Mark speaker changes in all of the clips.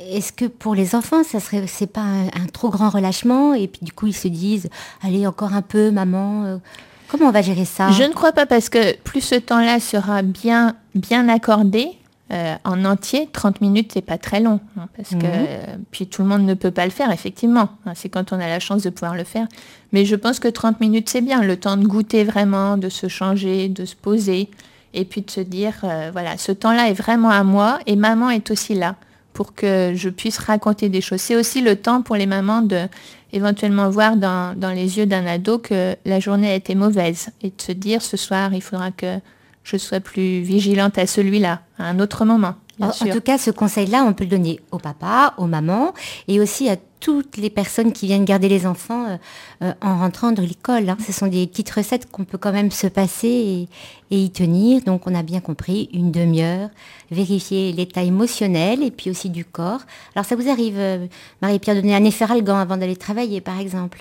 Speaker 1: est-ce que pour les enfants, c'est pas un trop grand relâchement et puis du coup ils se disent, allez encore un peu, maman. Comment on va gérer ça?
Speaker 2: Je ne crois pas parce que plus ce temps-là sera bien accordé en entier, 30 minutes c'est pas très long parce que puis tout le monde ne peut pas le faire effectivement. C'est quand on a la chance de pouvoir le faire. Mais je pense que 30 minutes c'est bien, le temps de goûter vraiment, de se changer, de se poser. Et puis de se dire, voilà, ce temps-là est vraiment à moi et maman est aussi là pour que je puisse raconter des choses. C'est aussi le temps pour les mamans de éventuellement voir dans les yeux d'un ado que la journée a été mauvaise et de se dire, ce soir, il faudra que je sois plus vigilante à celui-là, à un autre moment.
Speaker 1: En tout cas, ce conseil-là, on peut le donner au papa, aux mamans et aussi à toutes les personnes qui viennent garder les enfants en rentrant de l'école. Ce sont des petites recettes qu'on peut quand même se passer et y tenir. Donc, on a bien compris, une demi-heure, vérifier l'état émotionnel et puis aussi du corps. Alors, ça vous arrive, Marie-Pierre, de donner un efferalgan avant d'aller travailler, par exemple?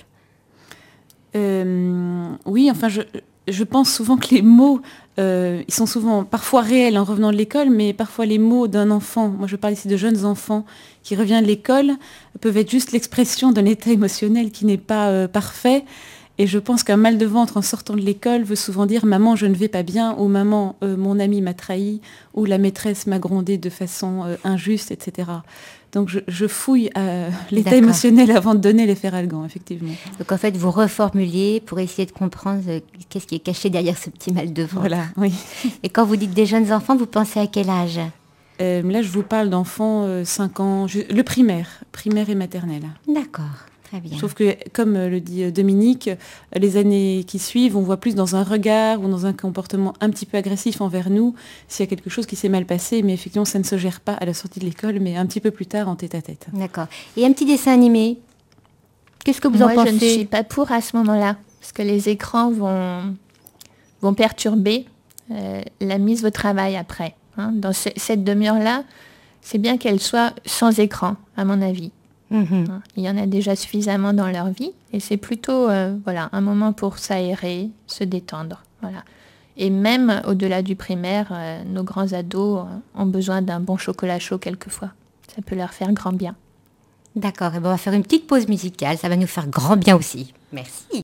Speaker 3: Oui, enfin, je pense souvent que les mots, ils sont souvent parfois réels en revenant de l'école, mais parfois les mots d'un enfant, moi je parle ici de jeunes enfants qui reviennent de l'école, peuvent être juste l'expression d'un état émotionnel qui n'est pas parfait. Et je pense qu'un mal de ventre en sortant de l'école veut souvent dire « Maman, je ne vais pas bien » ou « Maman, mon ami m'a trahi » ou « La maîtresse m'a grondé de façon injuste », etc. Donc je fouille l'état émotionnel avant de donner l'efferalgan, effectivement.
Speaker 1: Donc en fait, vous reformuliez pour essayer de comprendre qu'est-ce qui est caché derrière ce petit mal de ventre.
Speaker 3: Voilà, oui.
Speaker 1: Et quand vous dites des jeunes enfants, vous pensez à quel âge?
Speaker 3: Là, je vous parle d'enfants 5 ans, le primaire et maternelle.
Speaker 1: D'accord. Très bien.
Speaker 3: Sauf que, comme le dit Dominique, les années qui suivent, on voit plus dans un regard ou dans un comportement un petit peu agressif envers nous s'il y a quelque chose qui s'est mal passé, mais effectivement, ça ne se gère pas à la sortie de l'école, mais un petit peu plus tard en tête-à-tête.
Speaker 1: D'accord. Et un petit dessin animé, qu'est-ce que vous en pensez?
Speaker 2: Moi, je ne suis pas pour à ce moment-là, parce que les écrans vont perturber la mise au travail après. Dans cette demi-heure-là, c'est bien qu'elle soit sans écran, à mon avis. Il y en a déjà suffisamment dans leur vie et c'est plutôt un moment pour s'aérer, se détendre. Voilà. Et même au-delà du primaire, nos grands ados ont besoin d'un bon chocolat chaud quelquefois. Ça peut leur faire grand bien.
Speaker 1: D'accord, et on va faire une petite pause musicale, ça va nous faire grand bien aussi. Merci.